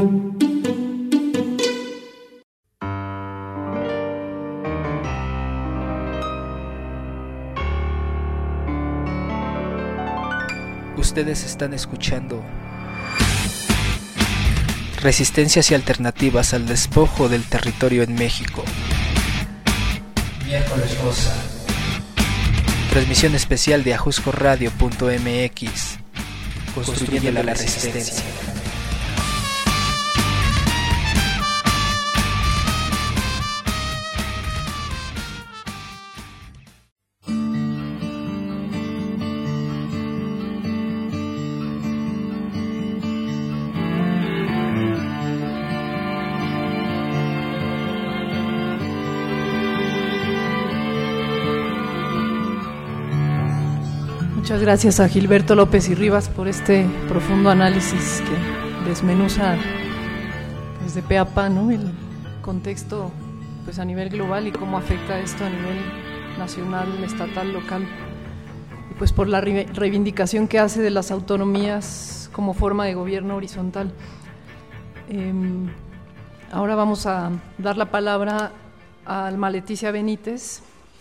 Ustedes están escuchando Resistencias y alternativas al despojo del territorio en México. Miércoles Rosa. Transmisión especial de ajuscoradio.mx. Construyendo la resistencia. Muchas gracias a Gilberto López y Rivas por este profundo análisis que desmenuza desde pe a pa, ¿no?, el contexto pues a nivel global y cómo afecta esto a nivel nacional, estatal, local, y pues por la reivindicación que hace de las autonomías como forma de gobierno horizontal. Ahora vamos a dar la palabra a Alma Leticia Benítez.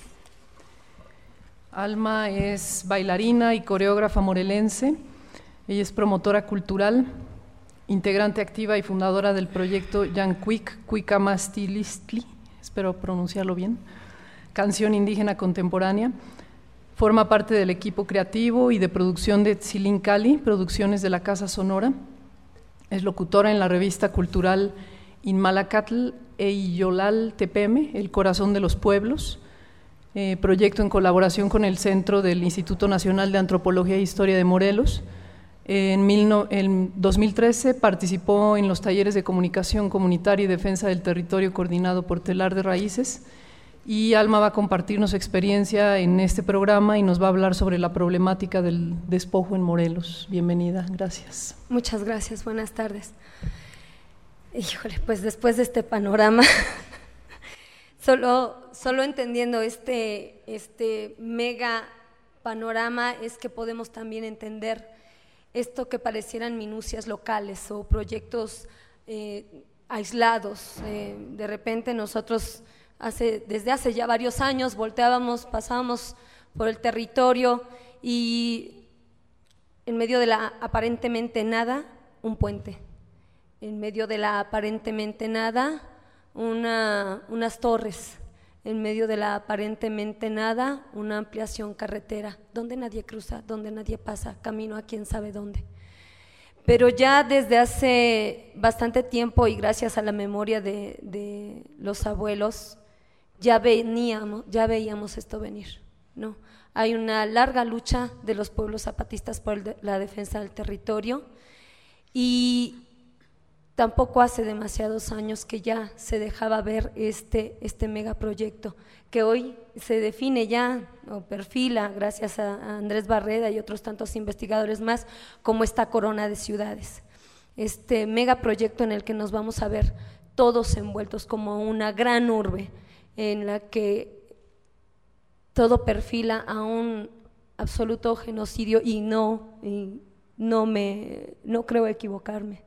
Alma es bailarina y coreógrafa morelense. Ella es promotora cultural, integrante activa y fundadora del proyecto Yancuic Cuicamastillistli, espero pronunciarlo bien, canción indígena contemporánea. Forma parte del equipo creativo y de producción de Tzilincali, Producciones de la Casa Sonora. Es locutora en la revista cultural Inmalacatl e Iyolal Tepeme, El Corazón de los Pueblos. Proyecto en colaboración con el Centro del Instituto Nacional de Antropología e Historia de Morelos. En 2013 participó en los talleres de comunicación comunitaria y defensa del territorio coordinado por Telar de Raíces, y Alma va a compartirnos experiencia en este programa y nos va a hablar sobre la problemática del despojo en Morelos. Bienvenida, gracias. Muchas gracias, buenas tardes. Híjole, pues después de este panorama… Solo entendiendo este mega panorama es que podemos también entender esto que parecieran minucias locales o proyectos aislados. De repente nosotros desde hace ya varios años pasábamos por el territorio y en medio de la aparentemente nada, un puente. En medio de la aparentemente nada, unas torres, en medio de la aparentemente nada, una ampliación carretera, donde nadie cruza, donde nadie pasa, camino a quién sabe dónde. Pero ya desde hace bastante tiempo y gracias a la memoria de los abuelos, ya veíamos esto venir, ¿no? Hay una larga lucha de los pueblos zapatistas por la defensa del territorio y tampoco hace demasiados años que ya se dejaba ver este megaproyecto que hoy se define ya o perfila gracias a Andrés Barreda y otros tantos investigadores más como esta corona de ciudades, este megaproyecto en el que nos vamos a ver todos envueltos como una gran urbe en la que todo perfila a un absoluto genocidio y no creo equivocarme.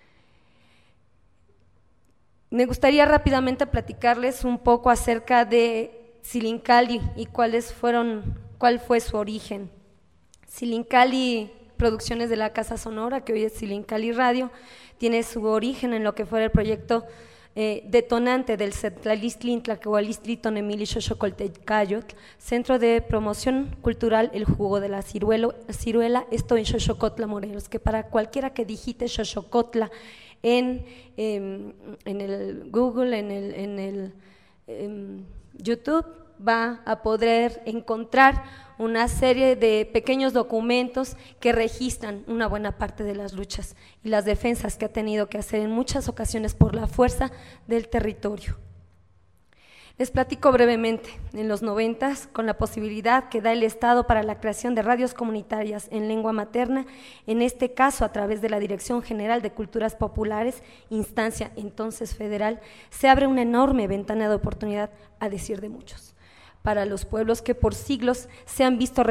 Me gustaría rápidamente platicarles un poco acerca de Tzilincali y cuál fue su origen. Tzilincali, Producciones de la Casa Sonora, que hoy es Tzilincali Radio, tiene su origen en lo que fue el proyecto detonante del Setlalistli, Tlaquehualistli, Tonemili, Xochocoltecayotl, Centro de Promoción Cultural El Jugo de la Ciruela, esto en Xochocotla, Morelos, que para cualquiera que digite Xochocotla en el Google, en el YouTube, va a poder encontrar una serie de pequeños documentos que registran una buena parte de las luchas y las defensas que ha tenido que hacer en muchas ocasiones por la fuerza del territorio. Les platico brevemente, en los 90s, con la posibilidad que da el Estado para la creación de radios comunitarias en lengua materna, en este caso a través de la Dirección General de Culturas Populares, instancia entonces federal, se abre una enorme ventana de oportunidad, a decir de muchos, para los pueblos que por siglos no se han visto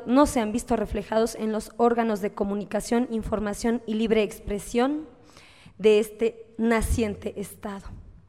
reflejados en los órganos de comunicación, información y libre expresión de este naciente Estado.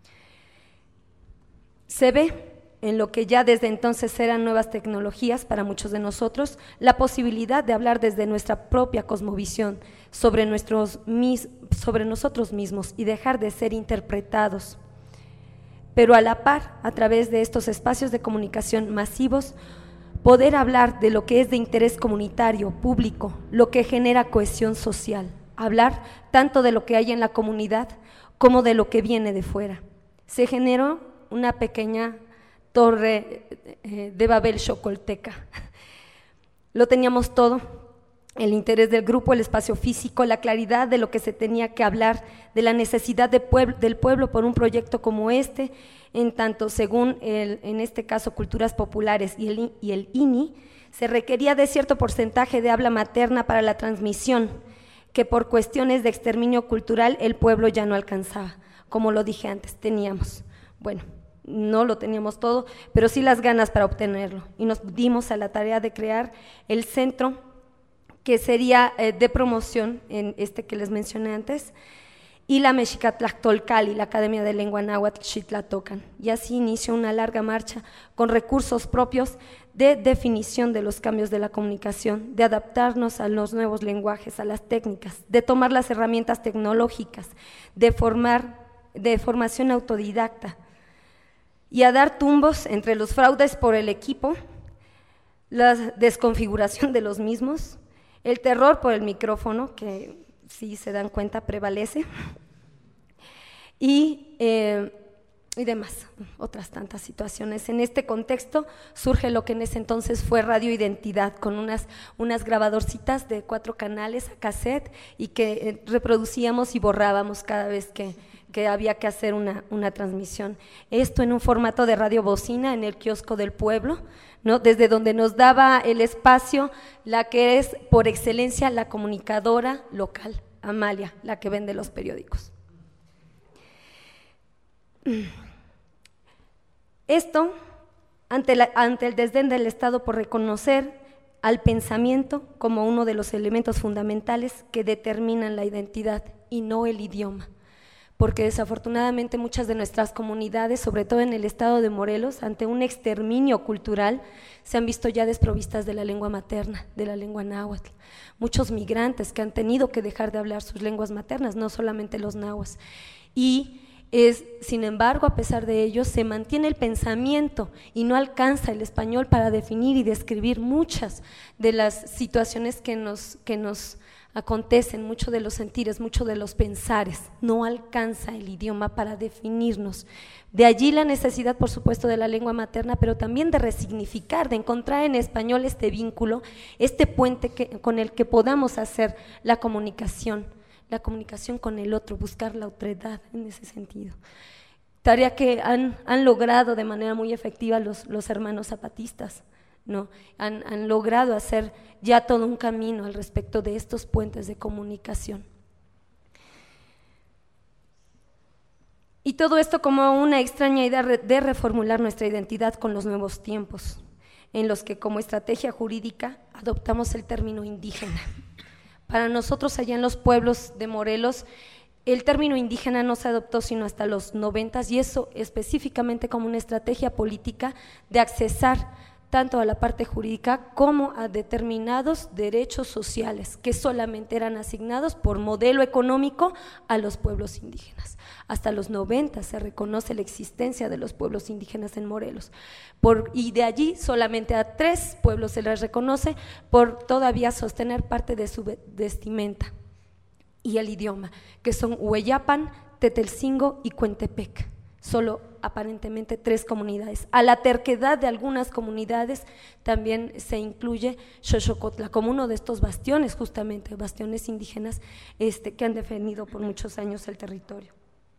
Se ve en lo que ya desde entonces eran nuevas tecnologías para muchos de nosotros, la posibilidad de hablar desde nuestra propia cosmovisión sobre nosotros mismos y dejar de ser interpretados. Pero a la par, a través de estos espacios de comunicación masivos, poder hablar de lo que es de interés comunitario, público, lo que genera cohesión social, hablar tanto de lo que hay en la comunidad como de lo que viene de fuera. Se generó una pequeña torre de Babel chocolteca. Lo teníamos todo, el interés del grupo, el espacio físico, la claridad de lo que se tenía que hablar, de la necesidad del pueblo por un proyecto como este, en tanto según en este caso Culturas Populares y el INI, se requería de cierto porcentaje de habla materna para la transmisión, que por cuestiones de exterminio cultural el pueblo ya no alcanzaba. Como lo dije antes, teníamos, bueno, no lo teníamos todo, pero sí las ganas para obtenerlo, y nos dimos a la tarea de crear el centro que sería de promoción en este que les mencioné antes, y la Mexicatlactolcali, la Academia de Lengua Náhuatl Xitlatocan, y así inició una larga marcha con recursos propios de definición de los cambios de la comunicación, de adaptarnos a los nuevos lenguajes, a las técnicas, de tomar las herramientas tecnológicas, de formación autodidacta, y a dar tumbos entre los fraudes por el equipo, la desconfiguración de los mismos, el terror por el micrófono, que si se dan cuenta prevalece, y demás, otras tantas situaciones. En este contexto surge lo que en ese entonces fue Radio Identidad, con unas grabadorcitas de 4 canales a cassette y que reproducíamos y borrábamos cada vez que había que hacer una transmisión. Esto en un formato de radio bocina en el kiosco del pueblo, ¿no? Desde donde nos daba el espacio la que es por excelencia la comunicadora local, Amalia, la que vende los periódicos. Esto ante el desdén del Estado por reconocer al pensamiento como uno de los elementos fundamentales que determinan la identidad y no el idioma, porque desafortunadamente muchas de nuestras comunidades, sobre todo en el estado de Morelos, ante un exterminio cultural, se han visto ya desprovistas de la lengua materna, de la lengua náhuatl. Muchos migrantes que han tenido que dejar de hablar sus lenguas maternas, no solamente los nahuas. Y sin embargo, a pesar de ello, se mantiene el pensamiento y no alcanza el español para definir y describir muchas de las situaciones que nos acontecen, mucho de los sentires, mucho de los pensares, no alcanza el idioma para definirnos. De allí la necesidad, por supuesto, de la lengua materna, pero también de resignificar, de encontrar en español este vínculo, este puente con el que podamos hacer la comunicación con el otro, buscar la otredad en ese sentido. Tarea que han logrado de manera muy efectiva los hermanos zapatistas, ¿no? Han logrado hacer ya todo un camino al respecto de estos puentes de comunicación. Y todo esto como una extraña idea de reformular nuestra identidad con los nuevos tiempos, en los que como estrategia jurídica adoptamos el término indígena. Para nosotros allá en los pueblos de Morelos, el término indígena no se adoptó sino hasta los 90s, y eso específicamente como una estrategia política de accesar tanto a la parte jurídica como a determinados derechos sociales que solamente eran asignados por modelo económico a los pueblos indígenas. Hasta los 90 se reconoce la existencia de los pueblos indígenas en Morelos, y de allí solamente a 3 pueblos se les reconoce por todavía sostener parte de su vestimenta y el idioma, que son Hueyapan, Tetelcingo y Cuentepec. Solo aparentemente 3 comunidades. A la terquedad de algunas comunidades también se incluye Xochocotla como uno de estos bastiones, justamente bastiones indígenas que han defendido por muchos años el territorio.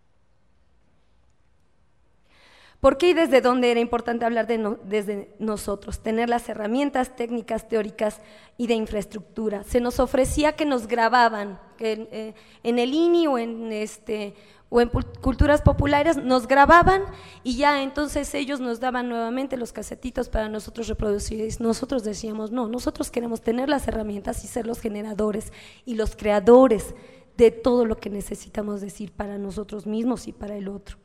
¿Por qué y desde dónde era importante hablar desde nosotros? Tener las herramientas técnicas, teóricas y de infraestructura. Se nos ofrecía que nos grababan, que en el INI o en Culturas Populares nos grababan y ya entonces ellos nos daban nuevamente los casetitos para nosotros reproducir, y nosotros decíamos no, nosotros queremos tener las herramientas y ser los generadores y los creadores de todo lo que necesitamos decir para nosotros mismos y para el otro.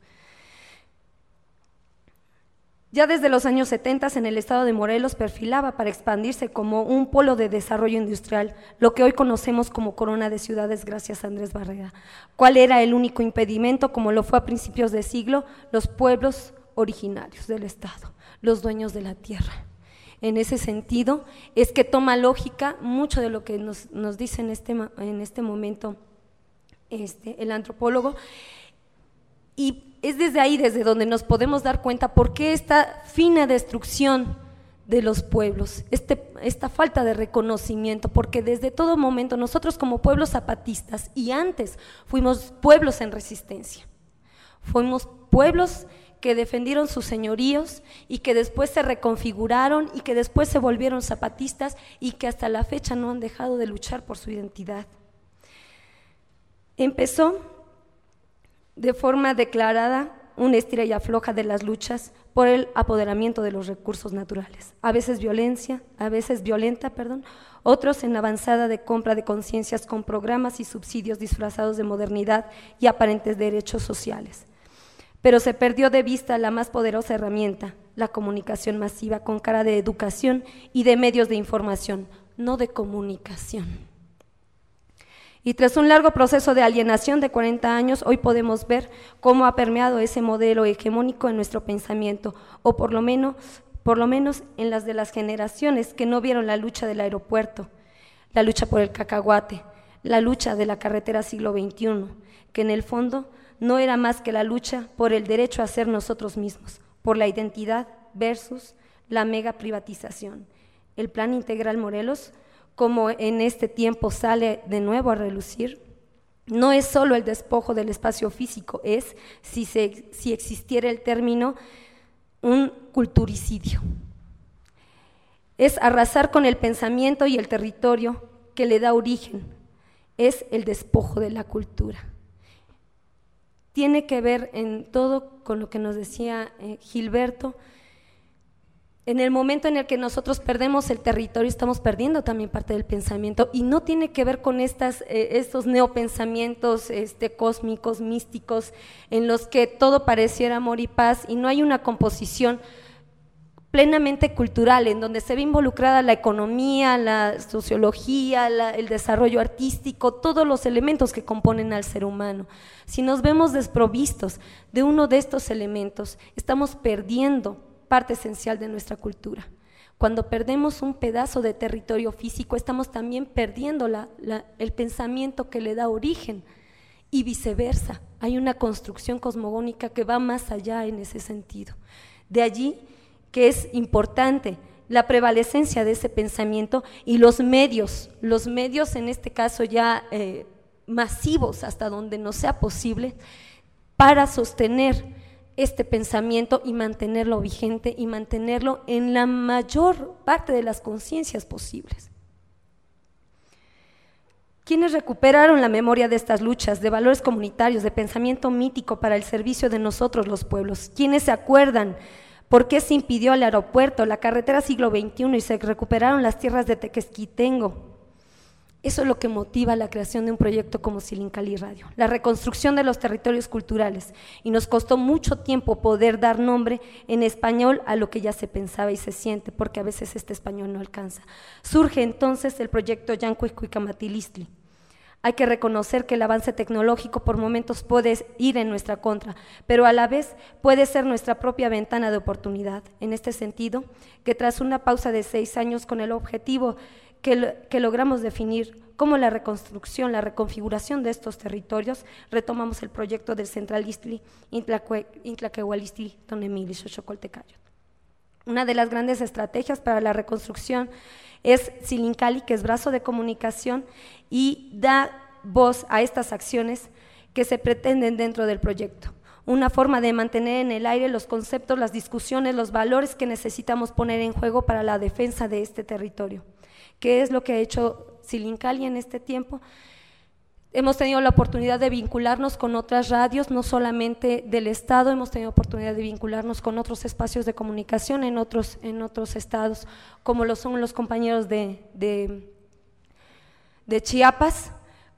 Ya desde los años 70 en el estado de Morelos perfilaba para expandirse como un polo de desarrollo industrial, lo que hoy conocemos como Corona de Ciudades gracias a Andrés Barrera. ¿Cuál era el único impedimento, como lo fue a principios de siglo? Los pueblos originarios del estado, los dueños de la tierra. En ese sentido es que toma lógica mucho de lo que nos dice en este momento el antropólogo, y es desde ahí desde donde nos podemos dar cuenta por qué esta fina destrucción de los pueblos, esta falta de reconocimiento, porque desde todo momento nosotros como pueblos zapatistas y antes fuimos pueblos en resistencia, fuimos pueblos que defendieron sus señoríos y que después se reconfiguraron y que después se volvieron zapatistas y que hasta la fecha no han dejado de luchar por su identidad. Empezó de forma declarada una estira y afloja de las luchas por el apoderamiento de los recursos naturales, a veces violenta, otros en la avanzada de compra de conciencias con programas y subsidios disfrazados de modernidad y aparentes derechos sociales. Pero se perdió de vista la más poderosa herramienta, la comunicación masiva con cara de educación y de medios de información, no de comunicación. Y tras un largo proceso de alienación de 40 años, hoy podemos ver cómo ha permeado ese modelo hegemónico en nuestro pensamiento, o por lo menos en las de las generaciones que no vieron la lucha del aeropuerto, la lucha por el cacahuate, la lucha de la carretera siglo XXI, que en el fondo no era más que la lucha por el derecho a ser nosotros mismos, por la identidad versus la mega privatización. El Plan Integral Morelos, como en este tiempo sale de nuevo a relucir, no es solo el despojo del espacio físico, es, si existiera el término, un culturicidio. Es arrasar con el pensamiento y el territorio que le da origen, es el despojo de la cultura. Tiene que ver en todo con lo que nos decía Gilberto. En el momento en el que nosotros perdemos el territorio, estamos perdiendo también parte del pensamiento, y no tiene que ver con estos neopensamientos cósmicos, místicos, en los que todo pareciera amor y paz, y no hay una composición plenamente cultural, en donde se ve involucrada la economía, la sociología, el desarrollo artístico, todos los elementos que componen al ser humano. Si nos vemos desprovistos de uno de estos elementos, estamos perdiendo parte esencial de nuestra cultura. Cuando perdemos un pedazo de territorio físico, estamos también perdiendo el pensamiento que le da origen, y viceversa. Hay una construcción cosmogónica que va más allá en ese sentido. De allí que es importante la prevalecencia de ese pensamiento y los medios en este caso ya masivos hasta donde nos sea posible, para sostener este pensamiento y mantenerlo vigente y mantenerlo en la mayor parte de las conciencias posibles. ¿Quiénes recuperaron la memoria de estas luchas, de valores comunitarios, de pensamiento mítico para el servicio de nosotros los pueblos? ¿Quiénes se acuerdan por qué se impidió el aeropuerto, la carretera siglo XXI y se recuperaron las tierras de Tequesquitengo? Eso es lo que motiva la creación de un proyecto como Silincali Radio, la reconstrucción de los territorios culturales, y nos costó mucho tiempo poder dar nombre en español a lo que ya se pensaba y se siente, porque a veces este español no alcanza. Surge entonces el proyecto Yancuicuicamatilistli. Hay que reconocer que el avance tecnológico por momentos puede ir en nuestra contra, pero a la vez puede ser nuestra propia ventana de oportunidad. En este sentido, que tras una pausa de 6 años con el objetivo que logramos definir como la reconstrucción, la reconfiguración de estos territorios, retomamos el proyecto del Centralistli, Intlaquehualistli, Tonemili, Xochocoltecayot. Una de las grandes estrategias para la reconstrucción es Silincali, que es brazo de comunicación y da voz a estas acciones que se pretenden dentro del proyecto. Una forma de mantener en el aire los conceptos, las discusiones, los valores que necesitamos poner en juego para la defensa de este territorio. ¿Qué es lo que ha hecho Silincali en este tiempo? Hemos tenido la oportunidad de vincularnos con otras radios, no solamente del Estado, hemos tenido oportunidad de vincularnos con otros espacios de comunicación en otros estados, como lo son los compañeros de Chiapas,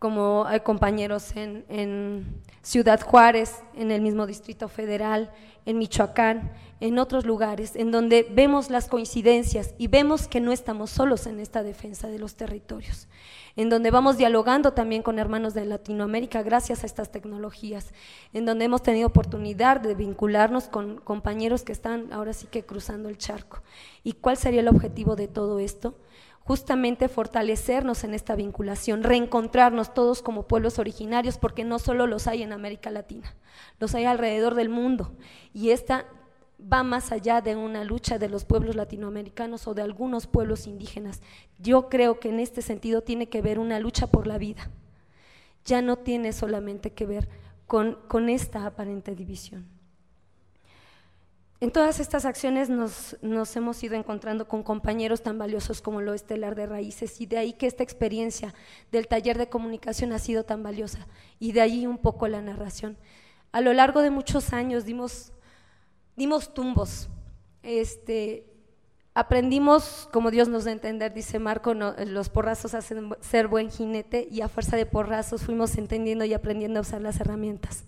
como hay compañeros en Ciudad Juárez, en el mismo Distrito Federal, en Michoacán, en otros lugares, en donde vemos las coincidencias y vemos que no estamos solos en esta defensa de los territorios, en donde vamos dialogando también con hermanos de Latinoamérica gracias a estas tecnologías, en donde hemos tenido oportunidad de vincularnos con compañeros que están ahora sí que cruzando el charco. ¿Y cuál sería el objetivo de todo esto? Justamente fortalecernos en esta vinculación, reencontrarnos todos como pueblos originarios, porque no solo los hay en América Latina, los hay alrededor del mundo, y esta va más allá de una lucha de los pueblos latinoamericanos o de algunos pueblos indígenas. Yo creo que en este sentido tiene que ver una lucha por la vida, ya no tiene solamente que ver con esta aparente división. En todas estas acciones nos hemos ido encontrando con compañeros tan valiosos como lo es Telar de Raíces, y de ahí que esta experiencia del taller de comunicación ha sido tan valiosa, y de ahí un poco la narración. A lo largo de muchos años dimos tumbos, aprendimos como Dios nos da a entender, dice Marco, los porrazos hacen ser buen jinete, y a fuerza de porrazos fuimos entendiendo y aprendiendo a usar las herramientas.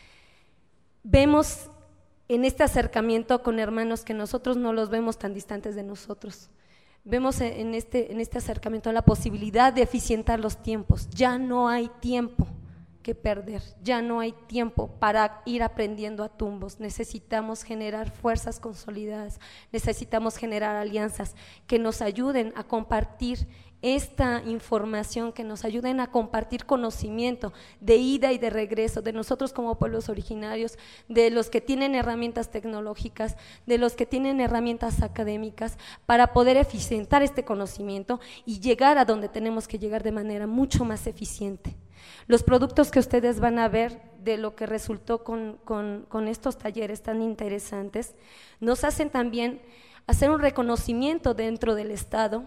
Vemos en este acercamiento con hermanos que nosotros no los vemos tan distantes de nosotros, vemos en este acercamiento la posibilidad de eficientar los tiempos. Ya no hay tiempo que perder, ya no hay tiempo para ir aprendiendo a tumbos. Necesitamos generar fuerzas consolidadas, necesitamos generar alianzas que nos ayuden a compartir esta información, que nos ayuden a compartir conocimiento de ida y de regreso, de nosotros como pueblos originarios, de los que tienen herramientas tecnológicas, de los que tienen herramientas académicas, para poder eficientar este conocimiento y llegar a donde tenemos que llegar de manera mucho más eficiente. Los productos que ustedes van a ver de lo que resultó con estos talleres tan interesantes nos hacen también hacer un reconocimiento dentro del Estado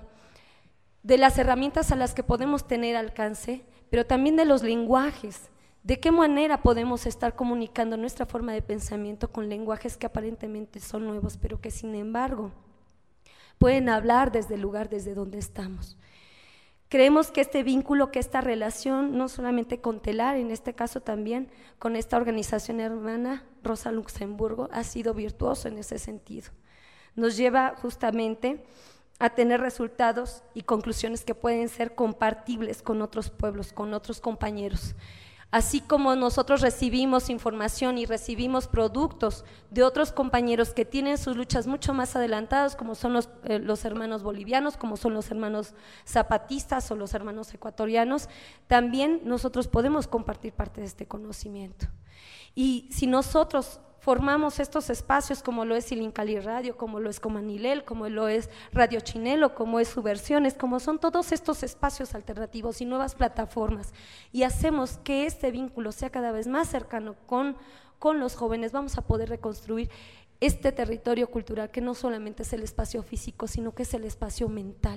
de las herramientas a las que podemos tener alcance, pero también de los lenguajes, de qué manera podemos estar comunicando nuestra forma de pensamiento con lenguajes que aparentemente son nuevos, pero que sin embargo pueden hablar desde el lugar desde donde estamos. Creemos que este vínculo, que esta relación, no solamente con Telar, en este caso también con esta organización hermana Rosa Luxemburgo, ha sido virtuoso en ese sentido. Nos lleva justamente a tener resultados y conclusiones que pueden ser compartibles con otros pueblos, con otros compañeros. Así como nosotros recibimos información y recibimos productos de otros compañeros que tienen sus luchas mucho más adelantadas, como son los hermanos bolivianos, como son los hermanos zapatistas o los hermanos ecuatorianos, también nosotros podemos compartir parte de este conocimiento. Y si nosotros formamos estos espacios, como lo es Ilincali Radio, como lo es Comanilel, como lo es Radio Chinelo, como es Subversiones, como son todos estos espacios alternativos y nuevas plataformas, y hacemos que este vínculo sea cada vez más cercano con los jóvenes, vamos a poder reconstruir este territorio cultural que no solamente es el espacio físico, sino que es el espacio mental,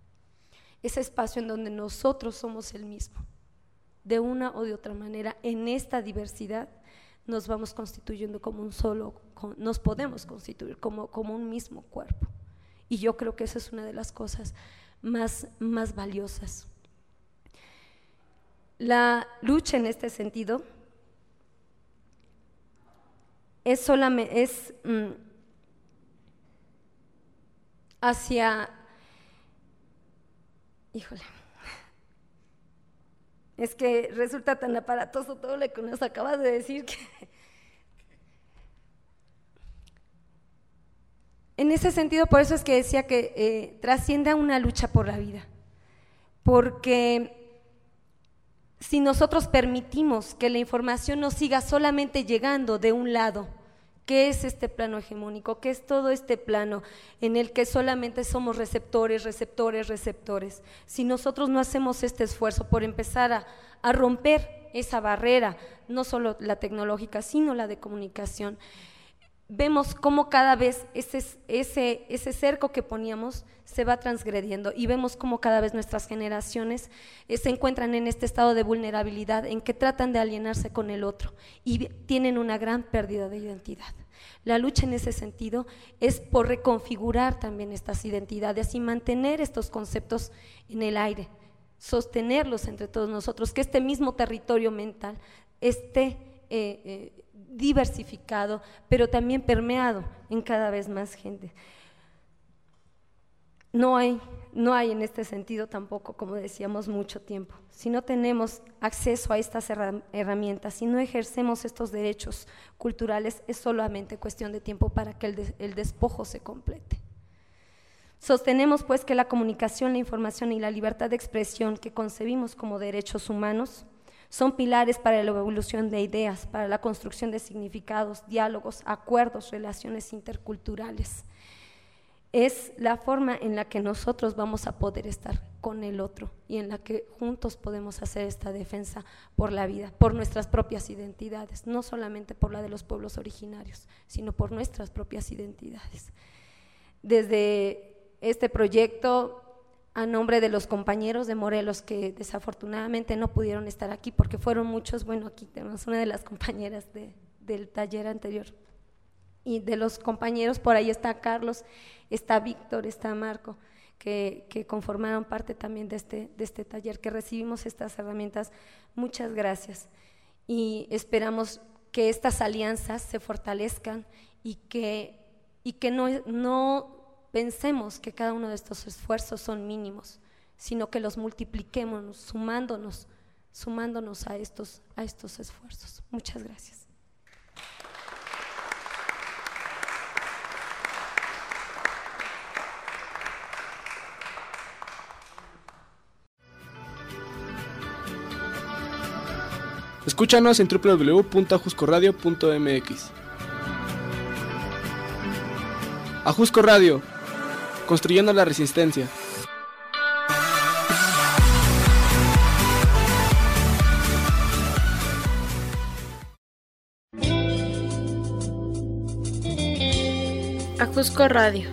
ese espacio en donde nosotros somos el mismo, de una o de otra manera. En esta diversidad nos vamos constituyendo como un solo, nos podemos constituir como un mismo cuerpo, y yo creo que esa es una de las cosas más valiosas. La lucha en este sentido es hacia, híjole, es que resulta tan aparatoso todo lo que nos acabas de decir que en ese sentido, por eso es que decía que trasciende a una lucha por la vida, porque si nosotros permitimos que la información nos siga solamente llegando de un lado, ¿qué es este plano hegemónico? ¿Qué es todo este plano en el que solamente somos receptores? Si nosotros no hacemos este esfuerzo por empezar a romper esa barrera, no solo la tecnológica, sino la de comunicación, vemos cómo cada vez ese cerco que poníamos se va transgrediendo, y vemos cómo cada vez nuestras generaciones se encuentran en este estado de vulnerabilidad, en que tratan de alienarse con el otro y tienen una gran pérdida de identidad. La lucha en ese sentido es por reconfigurar también estas identidades y mantener estos conceptos en el aire, sostenerlos entre todos nosotros, que este mismo territorio mental esté diversificado, pero también permeado en cada vez más gente. No hay en este sentido tampoco, como decíamos, mucho tiempo. Si no tenemos acceso a estas herramientas, si no ejercemos estos derechos culturales, es solamente cuestión de tiempo para que el despojo se complete. Sostenemos pues que la comunicación, la información y la libertad de expresión que concebimos como derechos humanos son pilares para la evolución de ideas, para la construcción de significados, diálogos, acuerdos, relaciones interculturales. Es la forma en la que nosotros vamos a poder estar con el otro y en la que juntos podemos hacer esta defensa por la vida, por nuestras propias identidades, no solamente por la de los pueblos originarios, sino por nuestras propias identidades. Desde este proyecto, a nombre de los compañeros de Morelos que desafortunadamente no pudieron estar aquí porque fueron muchos, bueno, aquí tenemos una de las compañeras del taller anterior, y de los compañeros, por ahí está Carlos, está Víctor, está Marco, que conformaron parte también de este taller, que recibimos estas herramientas. Muchas gracias y esperamos que estas alianzas se fortalezcan y que no pensemos que cada uno de estos esfuerzos son mínimos, sino que los multipliquemos, sumándonos a estos esfuerzos. Muchas gracias. Escúchanos en www.ajuscoradio.mx. Ajusco Radio, construyendo la resistencia. Ajusco Radio.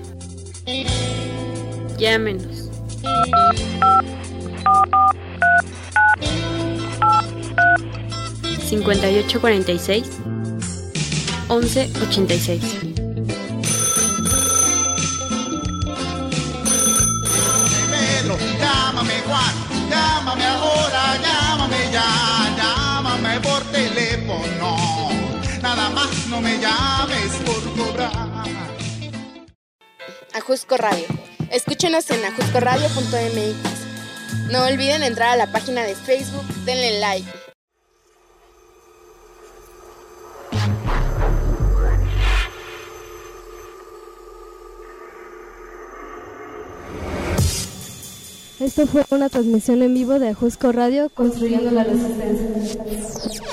Llámenos. (5846) 1186. Pedro, llámame Juan, llámame ahora, llámame ya, llámame por teléfono, nada más no me llames por cobrar. Ajusco Radio. Escúchenos en ajuscoradio.mx. No olviden entrar a la página de Facebook, denle like. Esto fue una transmisión en vivo de Ajusco Radio, construyendo la resistencia.